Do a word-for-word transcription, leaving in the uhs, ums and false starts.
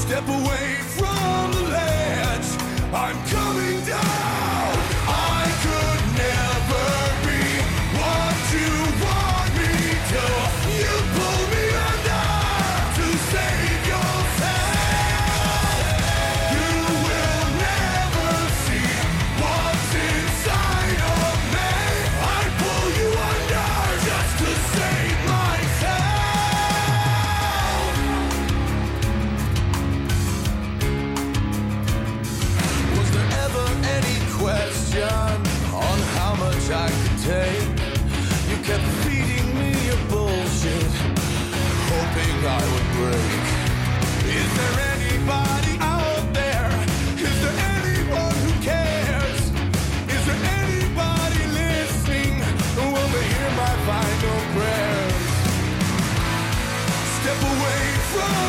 Step away from the ledge. I'm coming down. I could never be what you want me to. You pull me under to save yourself. You will never see what's inside of me. I pull you under just to save myself. Was there ever any question on how much I could take? You kept feeding me your bullshit, hoping I would break. Is there anybody out there? Is there anyone who cares? Is there anybody listening who will hear my final prayers? Step away from